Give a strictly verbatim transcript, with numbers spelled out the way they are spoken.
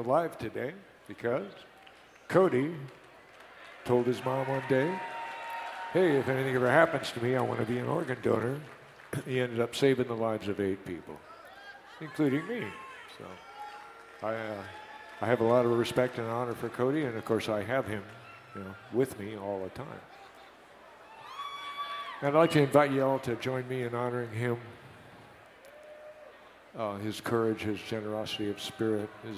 alive today because Cody told his mom one day, hey, if anything ever happens to me, I want to be an organ donor. He ended up saving the lives of eight people, including me. So I, uh, I have a lot of respect and honor for Cody, and of course I have him, you know, with me all the time. And I'd like to invite you all to join me in honoring him, uh, his courage, his generosity of spirit, his